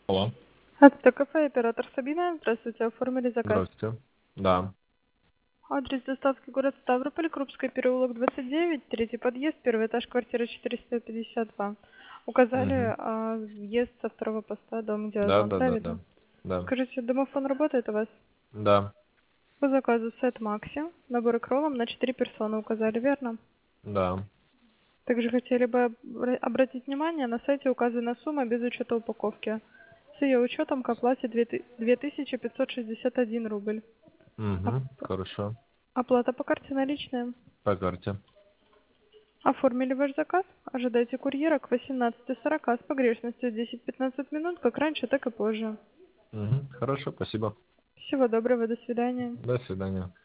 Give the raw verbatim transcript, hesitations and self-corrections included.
Алло. Это кафе «Оператор» Сабина. Здравствуйте, оформили заказ. Здравствуйте. Да. Адрес доставки город Ставрополь, Крупский переулок, двадцать девять, третий подъезд, первый этаж, квартира четыреста пятьдесят два. Указали Мгм. а, въезд со второго поста, дом Да, Диазон, да, да, правильно? да. Да. Скажите, домофон работает у вас? Да. По заказу сет Макси, набор кролом на четыре персоны указали, верно? Да. Также хотели бы обра- обратить внимание, на сайте указана сумма без учета упаковки. С ее учетом к оплате две ты- две тысячи пятьсот шестьдесят один рубль. Угу. Оп- Хорошо. Оплата по карте наличная. По карте. Оформили ваш заказ. Ожидайте курьера к восемнадцати сорока с погрешностью десять-пятнадцать минут, как раньше, так и позже. Угу. Хорошо, спасибо. Всего доброго, до свидания. До свидания.